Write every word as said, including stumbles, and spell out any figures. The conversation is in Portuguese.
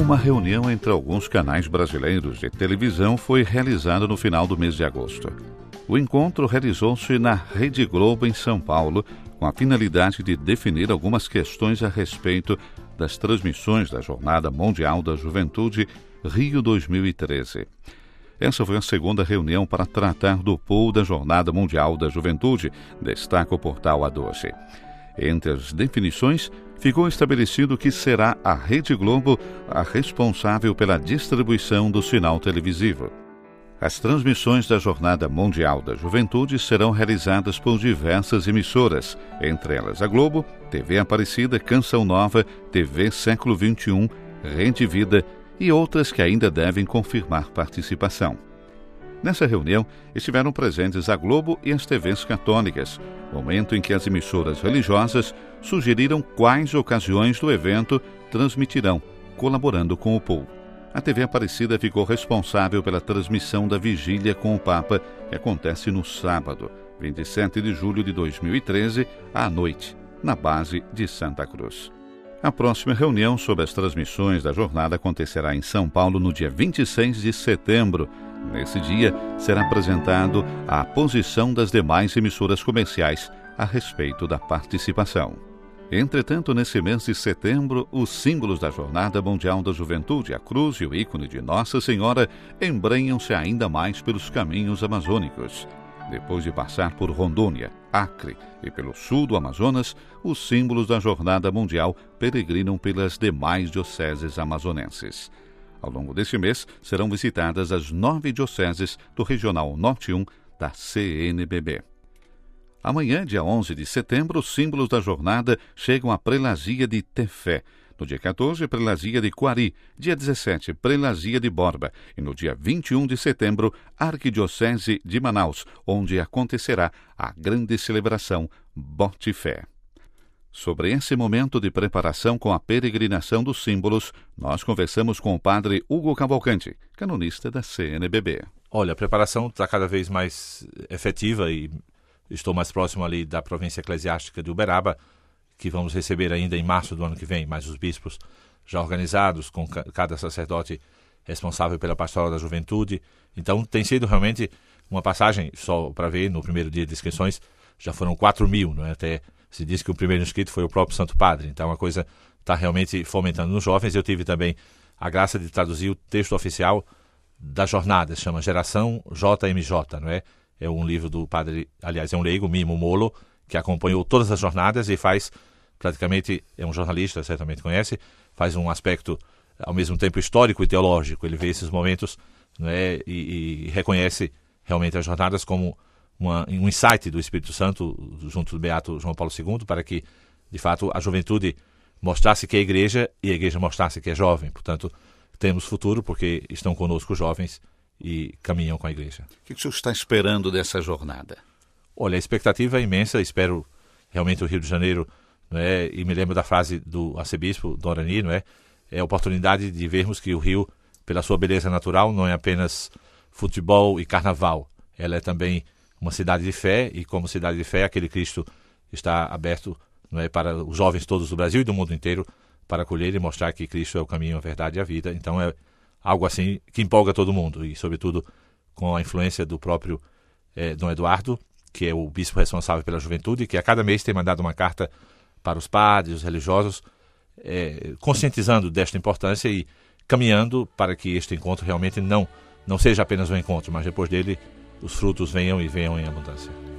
Uma reunião entre alguns canais brasileiros de televisão foi realizada no final do mês de agosto. O encontro realizou-se na Rede Globo, em São Paulo, com a finalidade de definir algumas questões a respeito das transmissões da Jornada Mundial da Juventude Rio dois mil e treze. Essa foi a segunda reunião para tratar do pool da Jornada Mundial da Juventude, destaca o portal A doze. Entre as definições, ficou estabelecido que será a Rede Globo a responsável pela distribuição do sinal televisivo. As transmissões da Jornada Mundial da Juventude serão realizadas por diversas emissoras, entre elas a Globo, T V Aparecida, Canção Nova, T V Século vinte e um, Rede Vida e outras que ainda devem confirmar participação. Nessa reunião, estiveram presentes a Globo e as T Vs católicas, momento em que as emissoras religiosas sugeriram quais ocasiões do evento transmitirão, colaborando com o pool. A T V Aparecida ficou responsável pela transmissão da Vigília com o Papa, que acontece no sábado, vinte e sete de julho de dois mil e treze, à noite, na base de Santa Cruz. A próxima reunião sobre as transmissões da jornada acontecerá em São Paulo no dia vinte e seis de setembro. Nesse dia, será apresentado a posição das demais emissoras comerciais a respeito da participação. Entretanto, nesse mês de setembro, os símbolos da Jornada Mundial da Juventude, a cruz e o ícone de Nossa Senhora, embrenham-se ainda mais pelos caminhos amazônicos. Depois de passar por Rondônia, Acre e pelo sul do Amazonas, os símbolos da Jornada Mundial peregrinam pelas demais dioceses amazonenses. Ao longo deste mês, serão visitadas as nove dioceses do Regional Norte um da C N B B. Amanhã, dia onze de setembro, os símbolos da jornada chegam à Prelazia de Tefé. No dia quatorze, Prelazia de Quari. Dia dezessete, Prelazia de Borba. E no dia vinte e um de setembro, Arquidiocese de Manaus, onde acontecerá a grande celebração Bote Fé. Sobre esse momento de preparação com a peregrinação dos símbolos, nós conversamos com o padre Hugo Cavalcante, canonista da C N B B. Olha, a preparação está cada vez mais efetiva e estou mais próximo ali da província eclesiástica de Uberaba, que vamos receber ainda em março do ano que vem, mas os bispos já organizados, com cada sacerdote responsável pela pastoral da juventude. Então tem sido realmente uma passagem, só para ver, no primeiro dia de inscrições já foram quatro mil, não é? Até se diz que o primeiro inscrito foi o próprio Santo Padre, então a coisa está realmente fomentando nos jovens. Eu tive também a graça de traduzir o texto oficial da jornada, se chama Geração J M J, não é? É um livro do padre, aliás, é um leigo, Mimo Molo, que acompanhou todas as jornadas e faz, praticamente, é um jornalista, certamente conhece, faz um aspecto, ao mesmo tempo, histórico e teológico. Ele vê esses momentos, não é? e, e reconhece realmente as jornadas como uma, um insight do Espírito Santo, junto do Beato João Paulo segundo, para que, de fato, a juventude mostrasse que é igreja e a igreja mostrasse que é jovem. Portanto, temos futuro porque estão conosco os jovens e caminham com a igreja. O que o senhor está esperando dessa jornada? Olha, a expectativa é imensa. Espero realmente o Rio de Janeiro, não é? E me lembro da frase do arcebispo Dorani, não é? É a oportunidade de vermos que o Rio, pela sua beleza natural, não é apenas futebol e carnaval. Ela é também uma cidade de fé, e como cidade de fé, aquele Cristo está aberto, não é, para os jovens todos do Brasil e do mundo inteiro, para acolher e mostrar que Cristo é o caminho, a verdade e a vida. Então é algo assim que empolga todo mundo, e sobretudo com a influência do próprio eh, Dom Eduardo, que é o bispo responsável pela juventude, que a cada mês tem mandado uma carta para os padres, os religiosos, eh, conscientizando desta importância e caminhando para que este encontro realmente não, não seja apenas um encontro, mas depois dele os frutos venham e venham em abundância.